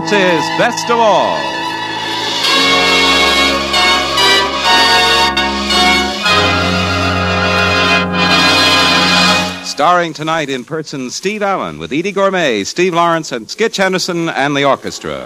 This is Best of All. Starring tonight in person Steve Allen with Eydie Gormé, Steve Lawrence, and Skitch Henderson and the orchestra.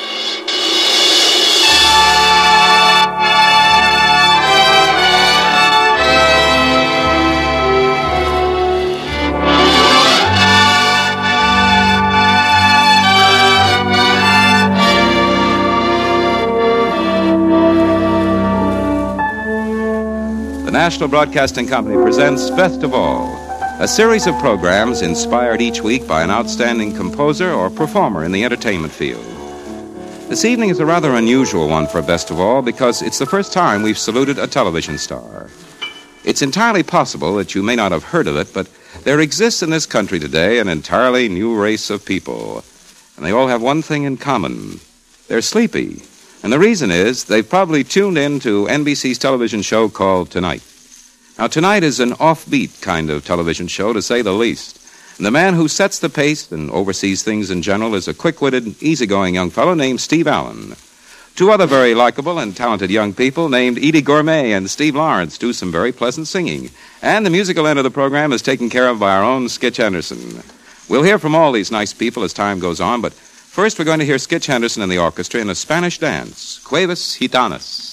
The National Broadcasting Company presents Best of All, a series of programs inspired each week by an outstanding composer or performer in the entertainment field. This evening is a rather unusual one for Best of All because it's the first time we've saluted a television star. It's entirely possible that you may not have heard of it, but there exists in this country today an entirely new race of people, and they all have one thing in common. They're sleepy. And the reason is they've probably tuned in to NBC's television show called Tonight. Now, Tonight is an offbeat kind of television show, to say the least. And the man who sets the pace and oversees things in general is a quick-witted, easygoing young fellow named Steve Allen. Two other very likable and talented young people named Eydie Gormé and Steve Lawrence do some very pleasant singing. And the musical end of the program is taken care of by our own Skitch Henderson. We'll hear from all these nice people as time goes on, but first we're going to hear Skitch Henderson and the orchestra in a Spanish dance, Cuevas Gitanas.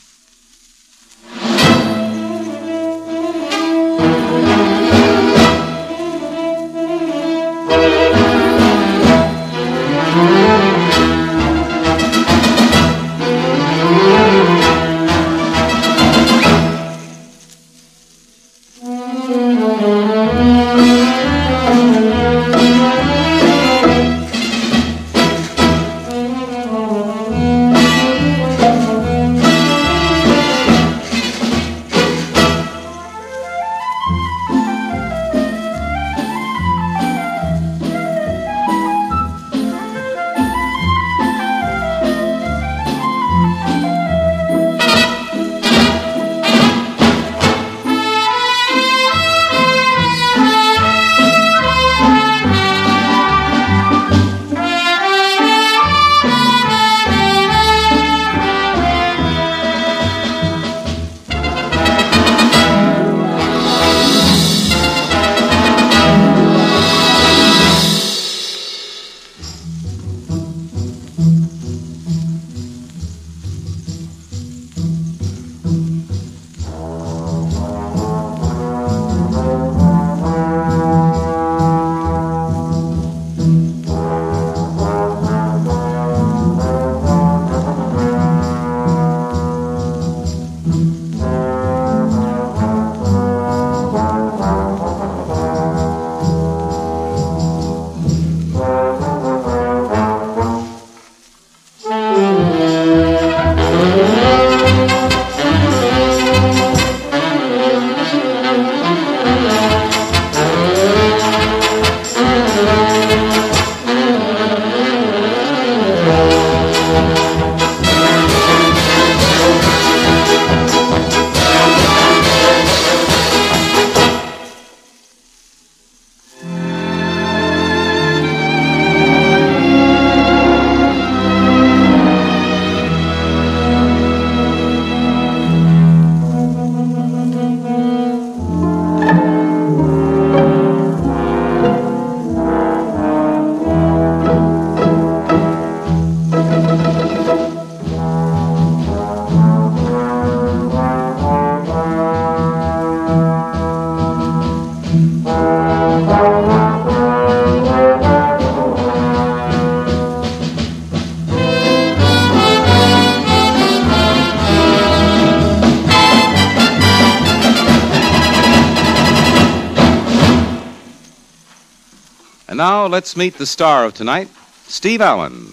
And now let's meet the star of tonight, Steve Allen.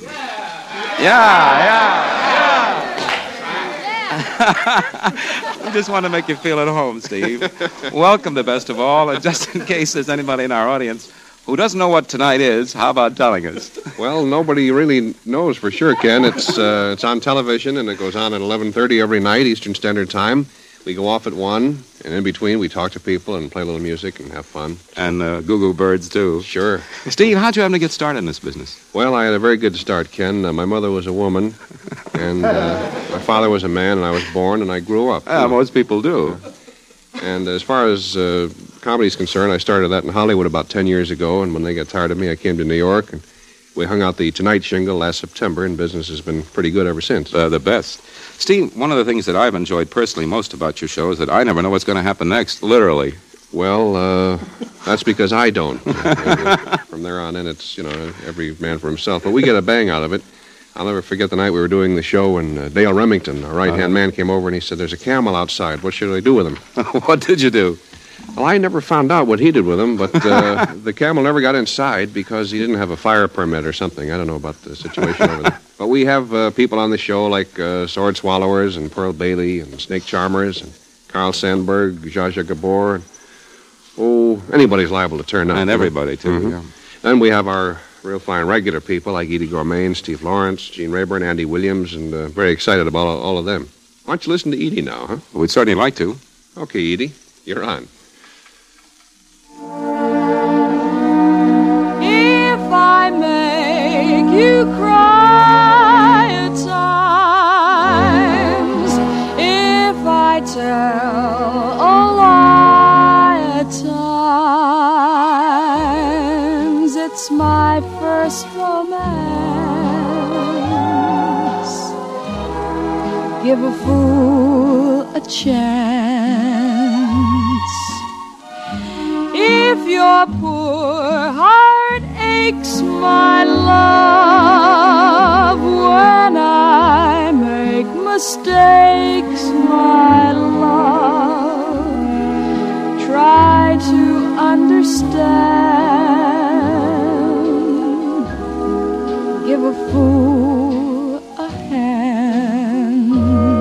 Yeah. I just want to make you feel at home, Steve. Welcome to Best of All, and just in case there's anybody in our audience who doesn't know what tonight is, how about telling us? Well, nobody really knows for sure, Ken. It's on television, and it goes on at 11:30 every night, Eastern Standard Time. We go off at 1, and in between we talk to people and play a little music and have fun. And Goo-Goo Birds, too. Sure. Steve, how'd you happen to get started in this business? Well, I had a very good start, Ken. My mother was a woman, and my father was a man, and I was born, and I grew up. Most people do. And as far as comedy's concerned, I started that in Hollywood about 10 years ago, and when they got tired of me, I came to New York, and we hung out the Tonight shingle last September, and business has been pretty good ever since. The best. Steve, one of the things that I've enjoyed personally most about your show is that I never know what's going to happen next, literally. Well, that's because I don't. From there on in, it's, every man for himself. But we get a bang out of it. I'll never forget the night we were doing the show, and Dale Remington, our right-hand man, came over, and he said, "There's a camel outside. What should I do with him?" What did you do? Well, I never found out what he did with him, but the camel never got inside because he didn't have a fire permit or something. I don't know about the situation over there. But we have people on the show like Sword Swallowers and Pearl Bailey and Snake Charmers and Carl Sandburg, Zsa Zsa Gabor. And, anybody's liable to turn up. And everybody, too. Mm-hmm. Yeah. Then we have our real fine regular people like Edie Gourmet and Steve Lawrence, Gene Rayburn, Andy Williams, and very excited about all of them. Why don't you listen to Edie now, huh? We'd certainly like to. Okay, Edie, you're on. If I make you cry at times, if I tell a lie at times, it's my first romance. Give a fool a chance. If your poor heart aches, my love, when I make mistakes, my love, try to understand. Give a fool a hand.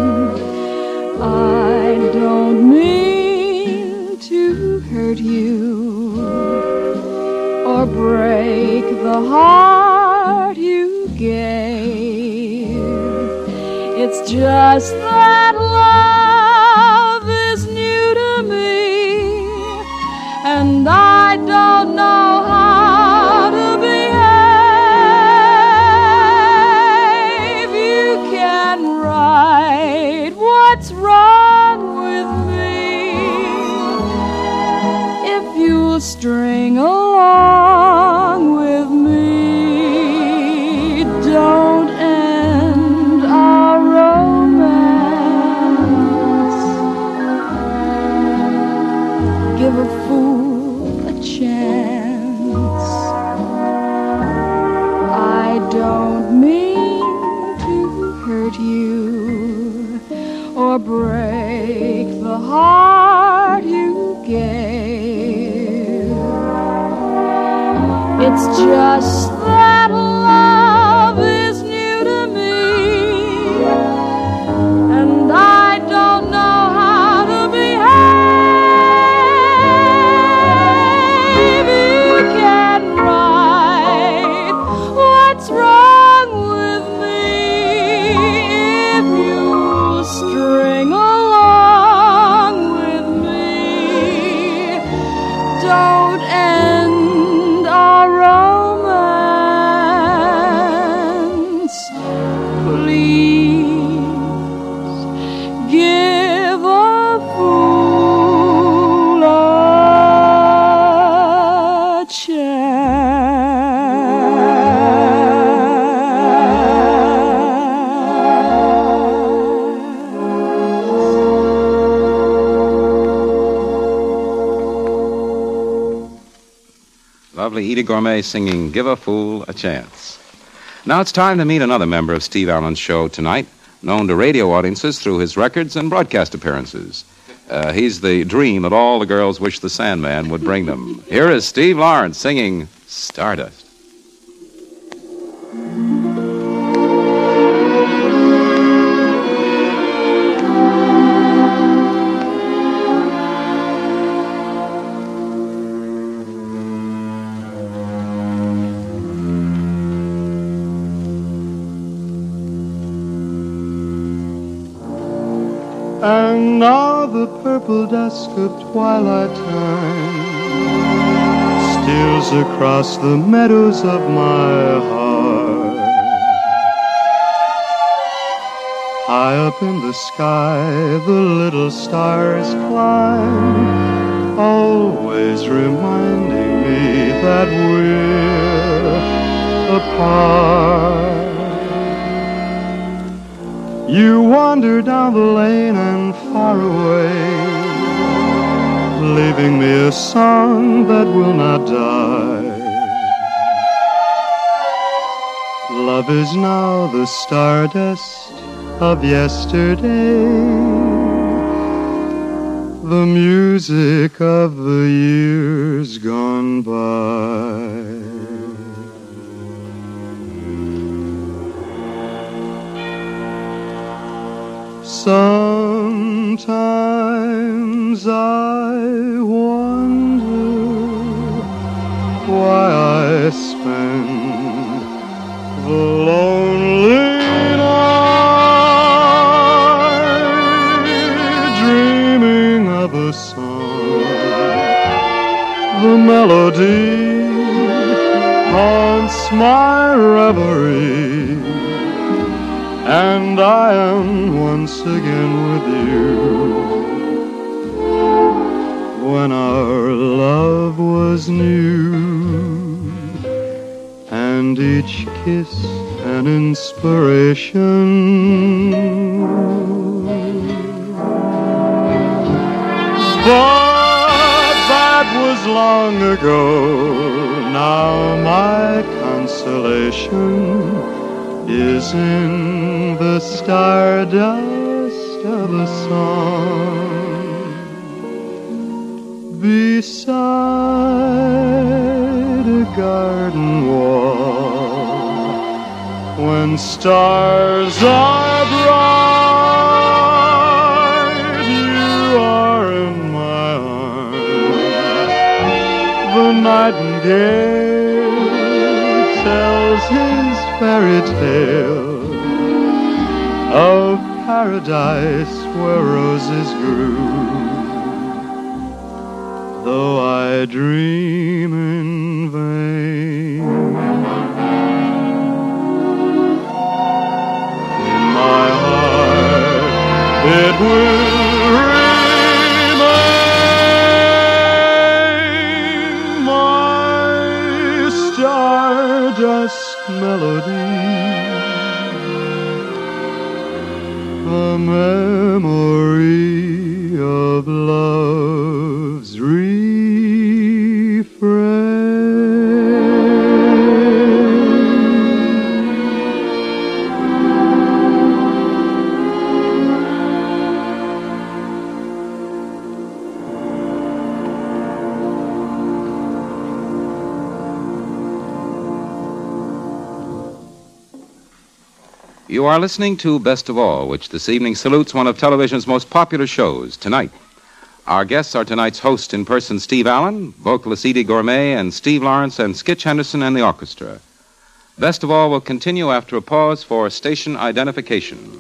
I don't mean to hurt you or break the heart you gave. It's just that love is new to me, and I don't know how to behave. You can write what's wrong with me if you'll string along with me. Don't end our romance. Give a fool a chance. I don't mean to hurt you or break the heart you gave. It's just that love is new to me, and I don't know how to behave. You can write what's wrong with me if you string along with me. Don't end our romance. Please give a fool a Lovely Edie Gourmet singing Give a Fool a Chance. Now it's time to meet another member of Steve Allen's show tonight, known to radio audiences through his records and broadcast appearances. He's the dream that all the girls wish the Sandman would bring them. Here is Steve Lawrence singing Stardust. And now the purple dusk of twilight time steals across the meadows of my heart. High up in the sky, the little stars climb, always reminding me that we're apart. You wander down the lane and far away, leaving me a song that will not die. Love is now the stardust of yesterday, the music of the years gone by. Sometimes I wonder why I spend the lonely night dreaming of a song. The melody haunts my reverie, and I am once again with you. When our love was new, and each kiss an inspiration. But that was long ago. Now my consolation is in the stardust of a song beside a garden wall. When stars are bright, you are in my arms. The nightingale tells his fairy tale of paradise where roses grew. Though I dream in vain, in my heart it will remain my stardust melody, a memory of love's You are listening to Best of All, which this evening salutes one of television's most popular shows, Tonight. Our guests are tonight's host in person, Steve Allen, vocalist Edie Gourmet, and Steve Lawrence and Skitch Henderson and the orchestra. Best of All will continue after a pause for station identification.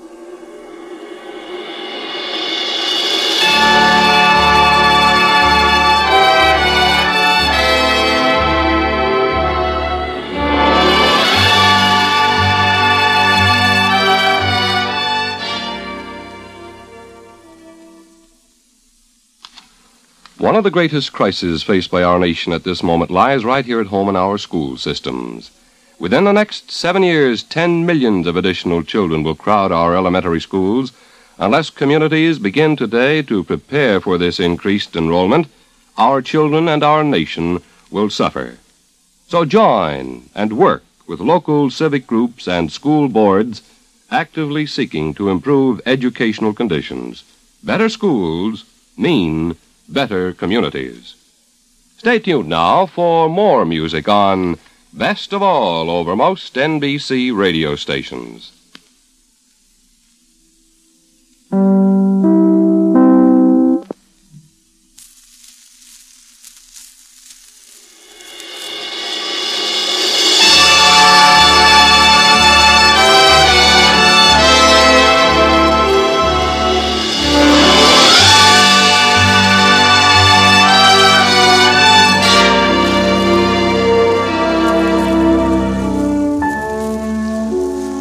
One of the greatest crises faced by our nation at this moment lies right here at home in our school systems. Within the next 7 years, 10 millions of additional children will crowd our elementary schools. Unless communities begin today to prepare for this increased enrollment, our children and our nation will suffer. So join and work with local civic groups and school boards actively seeking to improve educational conditions. Better schools mean better communities. Stay tuned now for more music on Best of All over most NBC radio stations.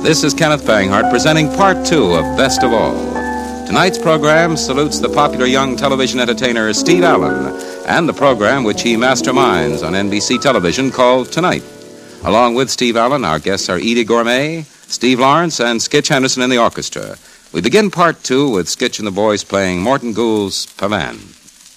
This is Kenneth Banghart presenting Part 2 of Best of All. Tonight's program salutes the popular young television entertainer Steve Allen and the program which he masterminds on NBC television called Tonight. Along with Steve Allen, our guests are Edie Gourmet, Steve Lawrence, and Skitch Henderson in the orchestra. We begin Part 2 with Skitch and the boys playing Morton Gould's Pavan.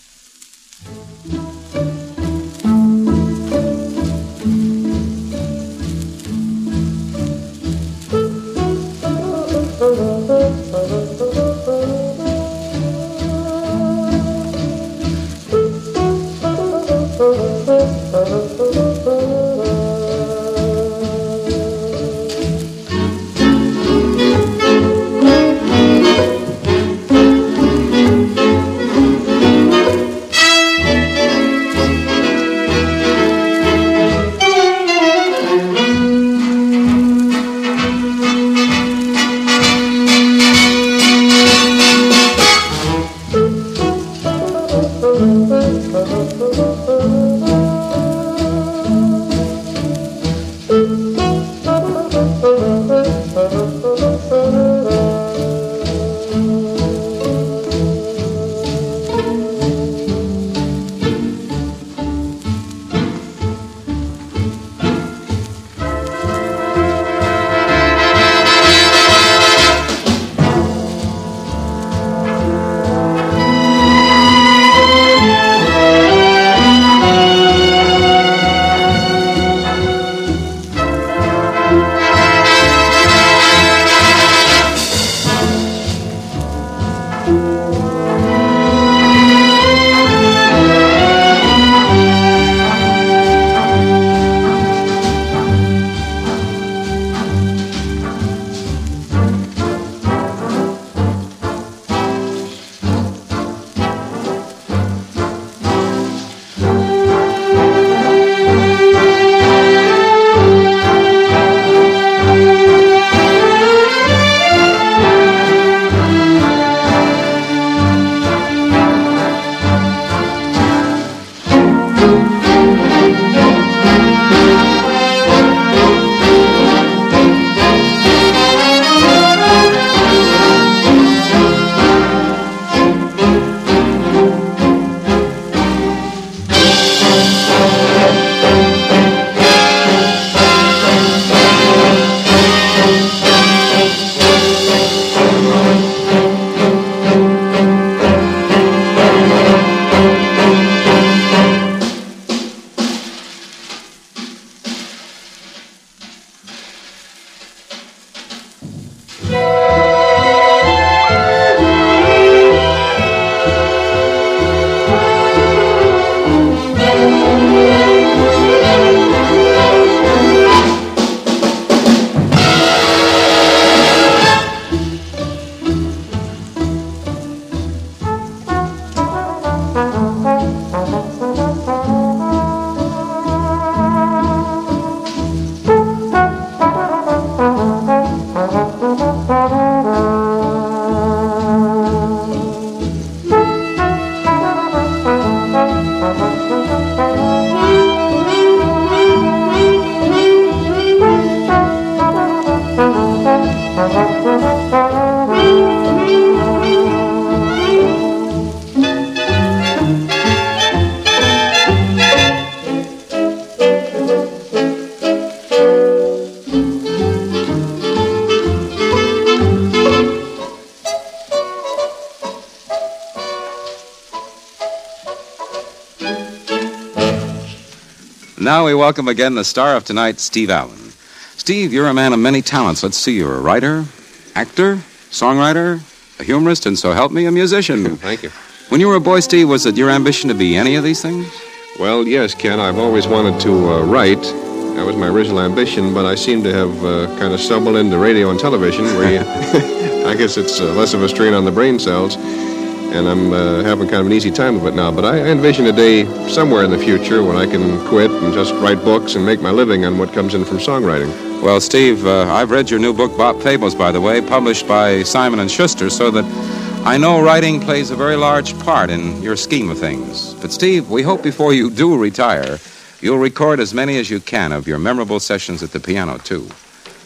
Now we welcome again the star of tonight, Steve Allen. Steve, you're a man of many talents. Let's see, you're a writer, actor, songwriter, a humorist, and so help me, a musician. Thank you. When you were a boy, Steve, was it your ambition to be any of these things? Well, yes, Ken, I've always wanted to write. That was my original ambition, but I seem to have kind of stumbled into radio and television, where you, I guess it's less of a strain on the brain cells, and I'm having kind of an easy time of it now. But I envision a day somewhere in the future when I can quit and just write books and make my living on what comes in from songwriting. Well, Steve, I've read your new book, Bop Fables, by the way, published by Simon & Schuster, so that I know writing plays a very large part in your scheme of things. But, Steve, we hope before you do retire, you'll record as many as you can of your memorable sessions at the piano, too.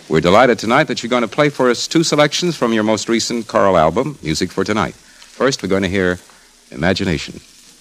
We're delighted tonight that you're going to play for us two selections from your most recent choral album, Music for Tonight. First, we're going to hear Imagination.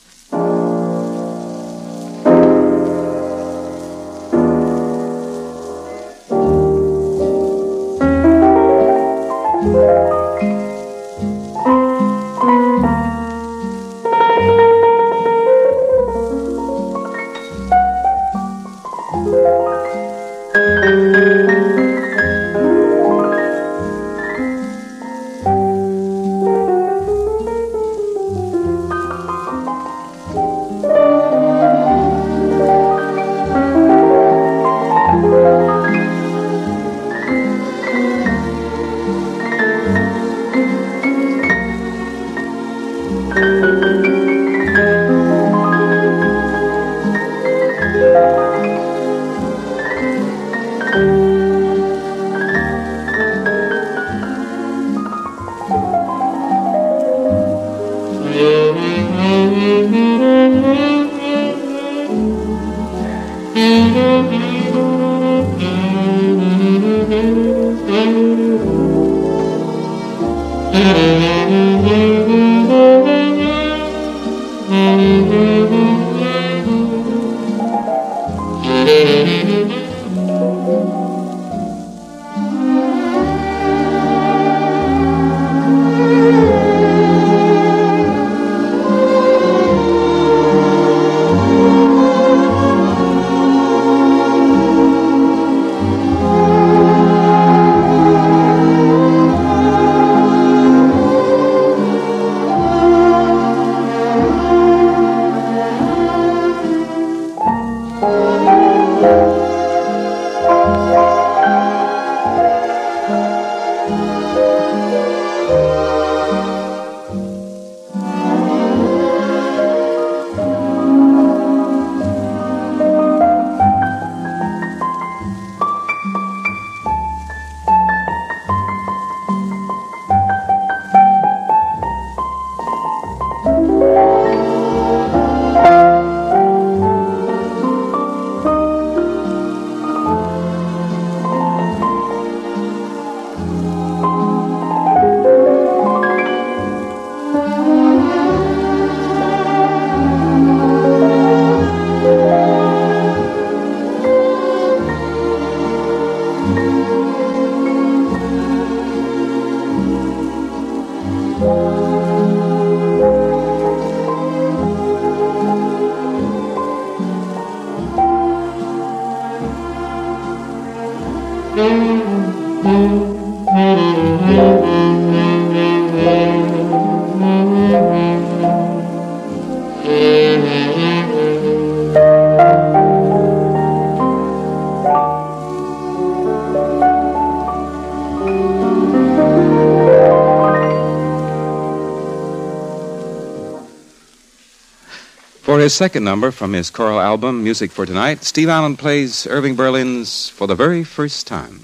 For his second number from his choral album, Music for Tonight, Steve Allen plays Irving Berlin's For the Very First Time.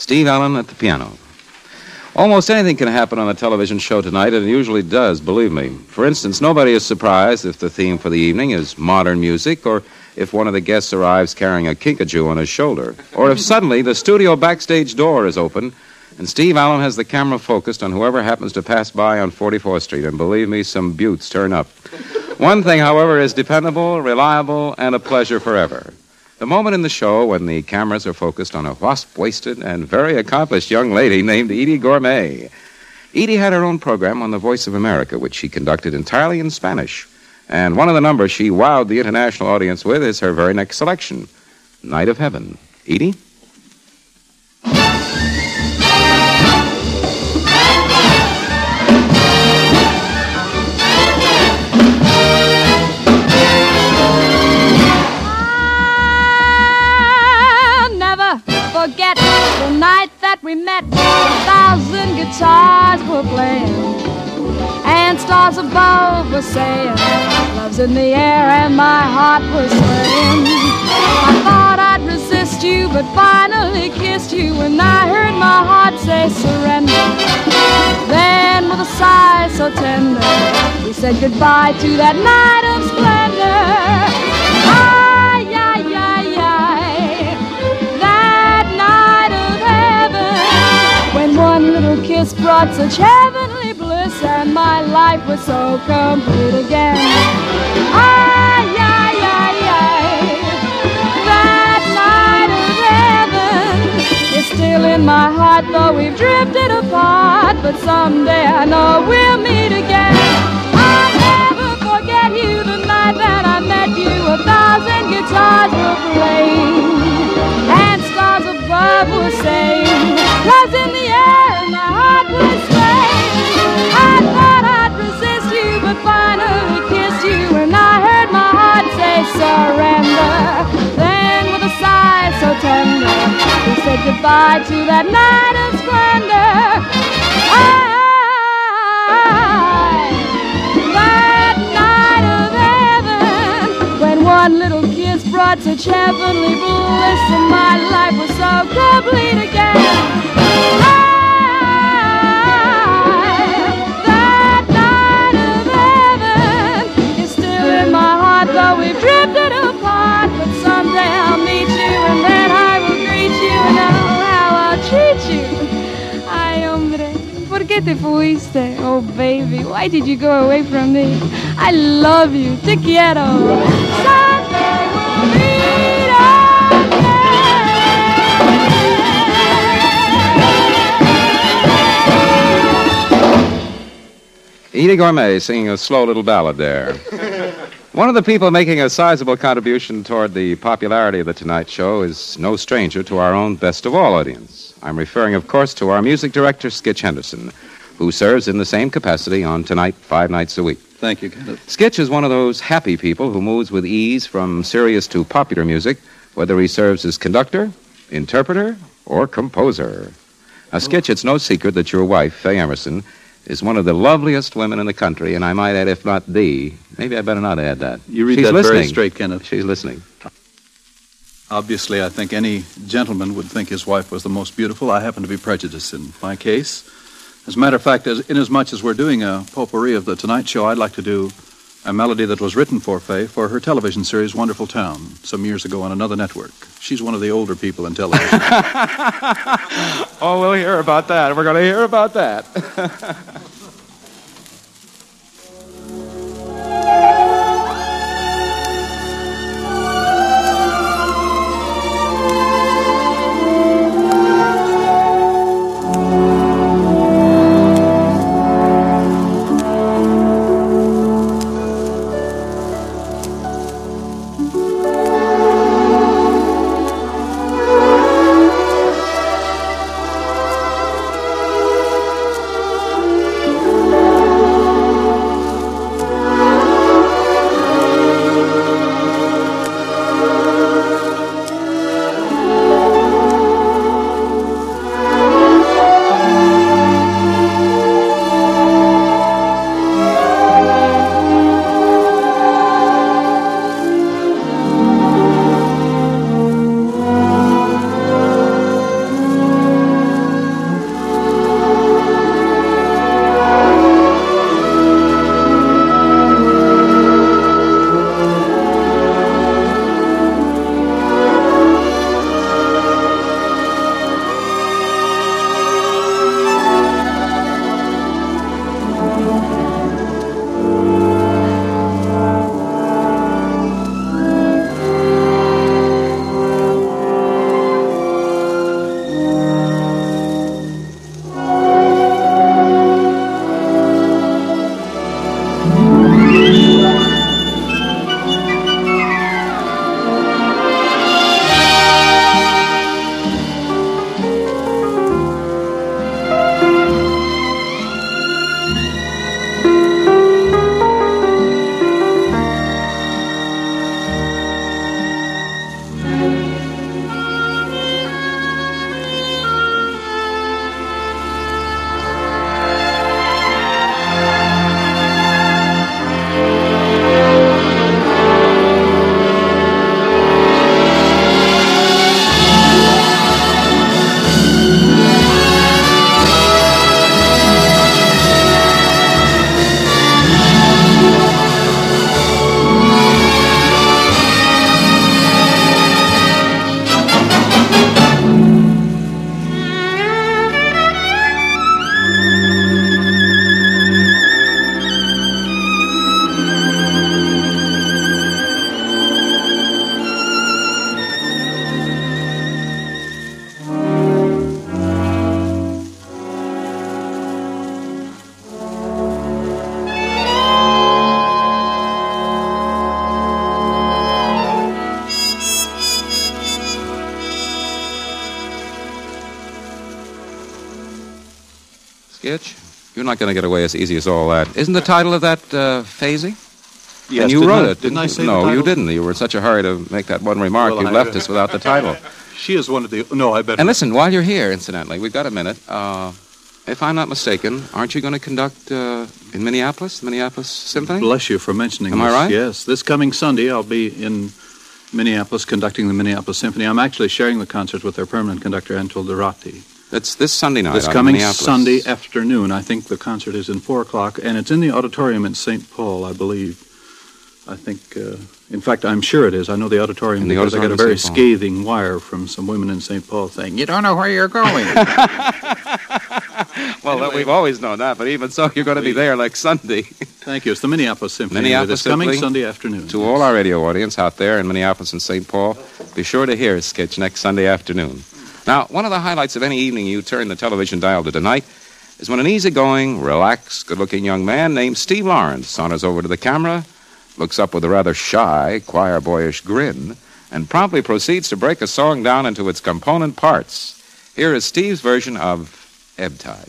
Steve Allen at the piano. Almost anything can happen on a television show tonight, and it usually does, believe me. For instance, nobody is surprised if the theme for the evening is modern music, or if one of the guests arrives carrying a kinkajou on his shoulder, or if suddenly the studio backstage door is open and Steve Allen has the camera focused on whoever happens to pass by on 44th Street, and believe me, some beauts turn up. One thing, however, is dependable, reliable, and a pleasure forever. The moment in the show when the cameras are focused on a wasp-waisted and very accomplished young lady named Edie Gourmet. Edie had her own program on the Voice of America, which she conducted entirely in Spanish. And one of the numbers she wowed the international audience with is her very next selection, Night of Heaven. Edie? Forget the night that we met. 1,000 guitars were playing, and stars above were saying, love's in the air, and my heart was swaying. I thought I'd resist you, but finally kissed you when I heard my heart say surrender. Then with a sigh so tender, we said goodbye to that night of splendor. One little kiss brought such heavenly bliss, and my life was so complete again. Ay, ay, ay, ay. That night of heaven is still in my heart, though we've drifted apart. But someday I know we'll meet again. I'll never forget you the night that I met you. 1,000 guitars were playing, and stars above were saying, love's in the air. Surrender. Then with a sigh so tender, we said goodbye to that night of splendor. That night of heaven, when one little kiss brought such heavenly bliss, and my life was so complete again. That night of heaven is still in my heart, though we've drifted apart. But someday I'll meet you, and then I will greet you, and know how I'll treat you. Ay, hombre, ¿por qué te fuiste? Oh, baby, why did you go away from me? I love you, te quiero. Someday we'll meet again. Edie Gourmet singing a slow little ballad there. One of the people making a sizable contribution toward the popularity of The Tonight Show is no stranger to our own Best of All audience. I'm referring, of course, to our music director, Skitch Henderson, who serves in the same capacity on Tonight 5 nights a week. Thank you, Kenneth. Skitch is one of those happy people who moves with ease from serious to popular music, whether he serves as conductor, interpreter, or composer. Now, Skitch, it's no secret that your wife, Faye Emerson, is one of the loveliest women in the country, and I might add, if not the, maybe I better not add that. You read She's that listening. very straight, Kenneth. She's listening. Obviously, I think any gentleman would think his wife was the most beautiful. I happen to be prejudiced in my case. As a matter of fact, inasmuch as we're doing a potpourri of The Tonight Show, I'd like to do a melody that was written for Faye for her television series, Wonderful Town, some years ago on another network. She's one of the older people in television. Oh, we'll hear about that. We're going to hear about that. Sketch, you're not going to get away as easy as all that. Isn't the title of that Phasey? Yes, and you wrote it, didn't I say No, the title? you didn't. You were in such a hurry to make that one remark, Well, you left us without the title. She is one of the... No, I better... And listen, while you're here, incidentally, we've got a minute. If I'm not mistaken, aren't you going to conduct in Minneapolis, the Minneapolis Symphony? Bless you for mentioning Am this. I right? Yes. This coming Sunday, I'll be in Minneapolis conducting the Minneapolis Symphony. I'm actually sharing the concert with their permanent conductor, Anatol Dorati. It's this Sunday night. This out in coming Minneapolis. Sunday afternoon. I think the concert is in 4 o'clock, and it's in the auditorium in St. Paul, I believe. I think, in fact, I'm sure it is. I know the auditorium because I got a very scathing wire from some women in St. Paul saying, "You don't know where you're going." Well, Anyway. we've always known that, but even so, you're going to be there like Sunday. Thank you. It's the Minneapolis Symphony. Minneapolis This coming Symphony. Sunday afternoon. To all our radio audience out there in Minneapolis and St. Paul, be sure to hear Sketch next Sunday afternoon. Now, one of the highlights of any evening you turn the television dial to tonight is when an easygoing, relaxed, good-looking young man named Steve Lawrence saunters over to the camera, looks up with a rather shy, choir-boyish grin, and promptly proceeds to break a song down into its component parts. Here is Steve's version of Ebb Tide.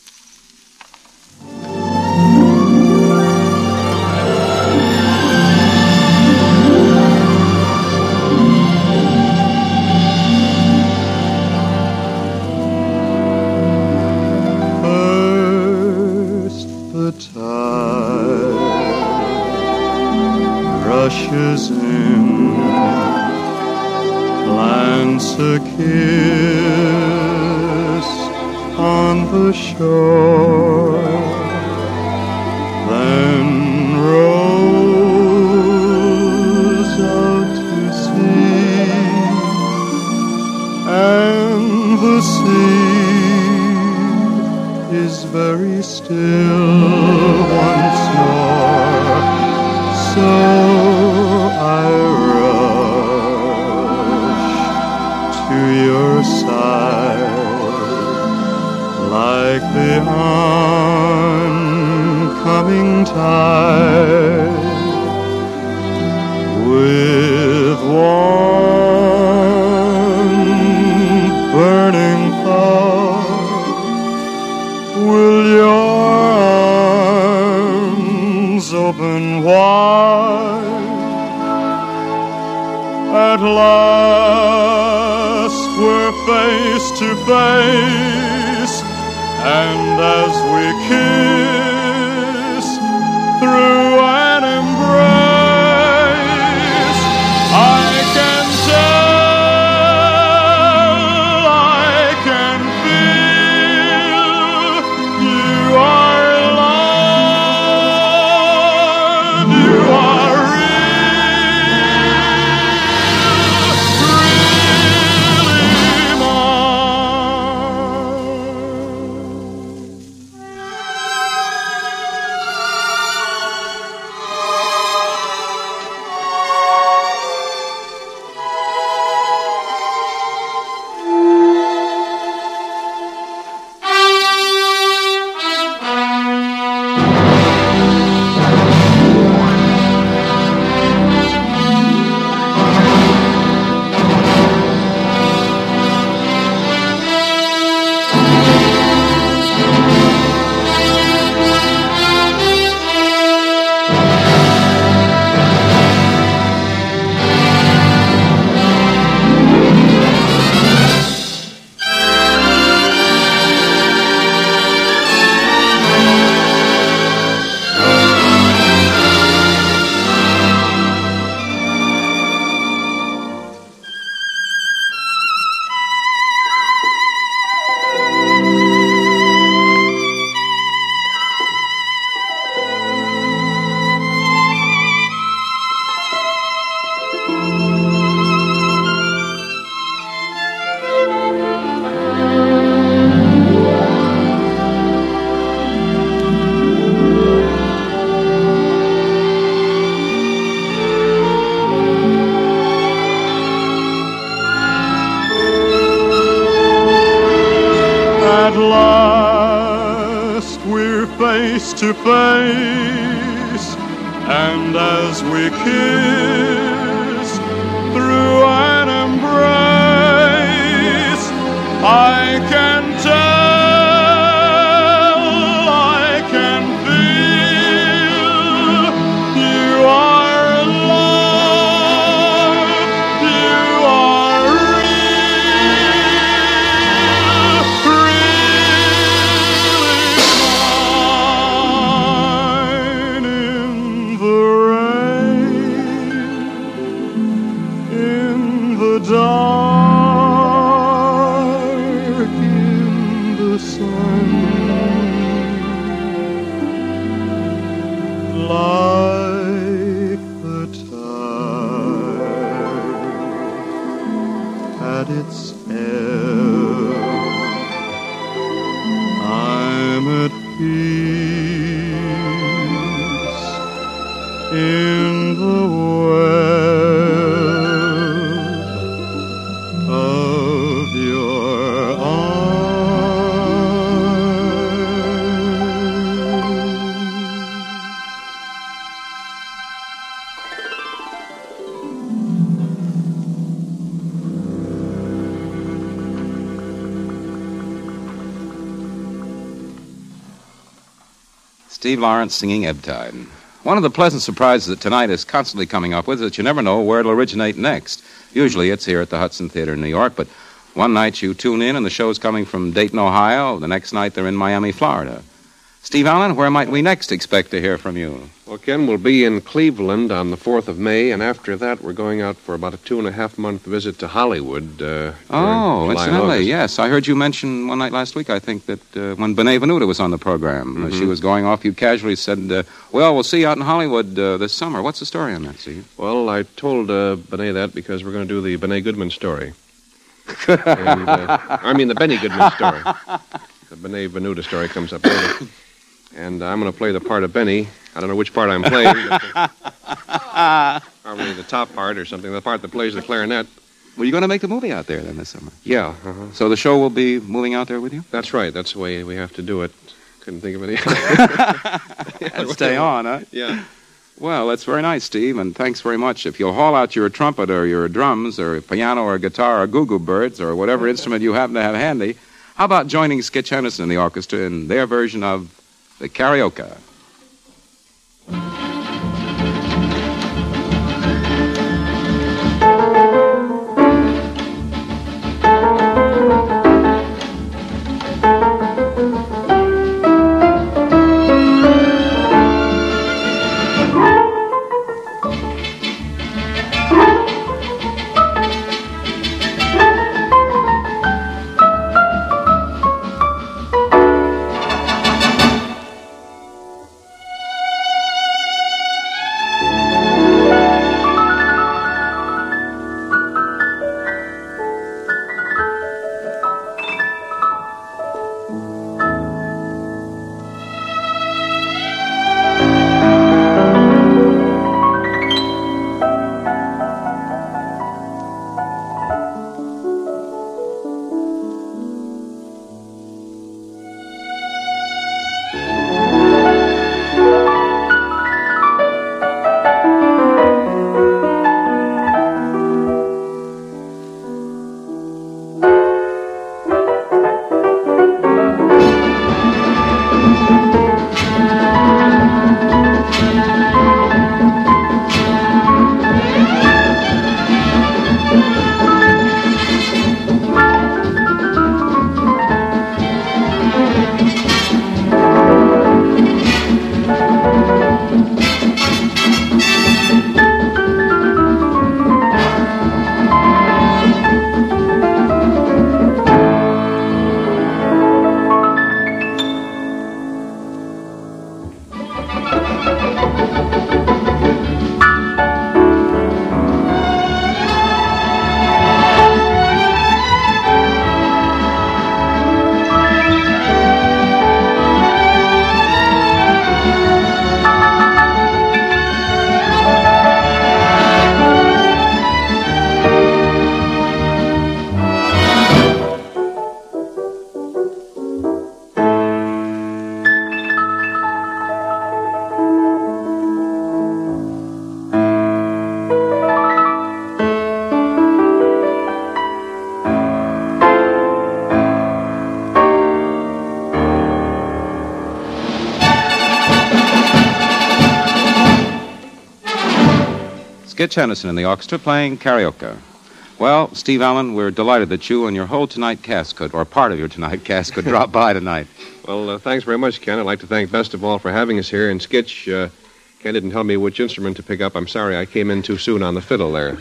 First the tide rushes in, plants a kiss on the shore, then rows out to sea, and the sea is very still once more. So I rush to your side like the oncoming tide, with one burning thought. Will your arms open wide? At last we're face to face, and as we kiss through an embrace, I can tell, I can feel you are loved, you are really At last we're face to face, and as we kiss through an embrace, I can tell, sun, like the tide at its ebb. I'm at peace in the web of your Steve Lawrence singing Ebb Tide. One of the pleasant surprises that tonight is constantly coming up with is that you never know where it'll originate next. Usually it's here at the Hudson Theater in New York, but one night you tune in and the show's coming from Dayton, Ohio. The next night they're in Miami, Florida. Steve Allen, where might we next expect to hear from you? Well, Ken, we'll be in Cleveland on the 4th of May, and after that we're going out for about a 2.5-month visit to Hollywood. Incidentally, yes. I heard you mention one night last week, I think, that when Benet Venuta was on the program, she was going off, you casually said, well, we'll see you out in Hollywood this summer. What's the story on that, Steve? Well, I told Benet that because we're going to do the Benet Goodman story. The Benny Goodman story. The Benet Venuta story comes up later. And I'm going to play the part of Benny. I don't know which part I'm playing. Probably the top part or something, the part that plays the clarinet. Well, you're going to make the movie out there then this summer? Yeah. So the show will be moving out there with you? That's right. That's the way we have to do it. Couldn't think of any. Stay on, huh? Yeah. Well, that's very nice, Steve, and thanks very much. If you'll haul out your trumpet or your drums or piano or guitar or Goo Goo Birds or whatever instrument you happen to have handy, how about joining Skitch Henderson and the orchestra in their version of the Carioca? Skitch Henderson and the orchestra playing Carioca. Well, Steve Allen, we're delighted that you and your whole Tonight cast could, or part of your Tonight cast, could drop by tonight. Well, thanks very much, Ken. I'd like to thank Best of All for having us here. And Skitch, Ken didn't tell me which instrument to pick up. I'm sorry, I came in too soon on the fiddle there.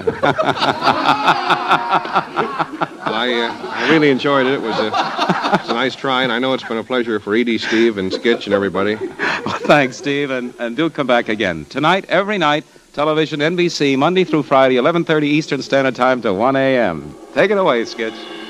I really enjoyed it. It was a nice try, and I know it's been a pleasure for Edie, Steve, and Skitch and everybody. Well, thanks, Steve, and do come back again. Tonight, every night, television, NBC, Monday through Friday, 11:30 Eastern Standard Time to 1 a.m. Take it away, Skitch.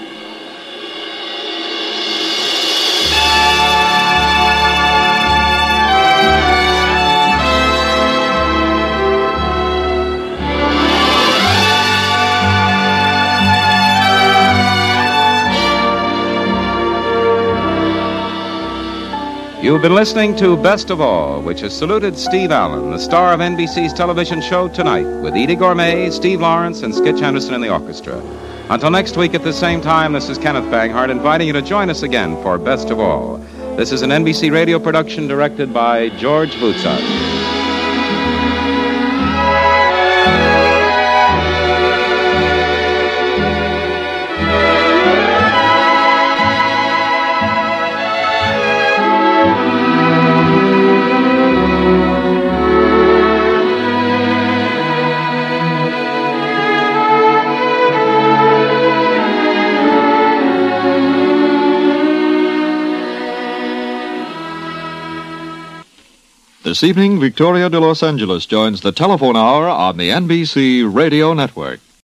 You've been listening to Best of All, which has saluted Steve Allen, the star of NBC's television show Tonight, with Edie Gourmet, Steve Lawrence, and Skitch Henderson in the orchestra. Until next week at the same time, this is Kenneth Banghart inviting you to join us again for Best of All. This is an NBC radio production directed by George Butzak. This evening, Victoria de Los Angeles joins the telephone hour on the NBC Radio Network.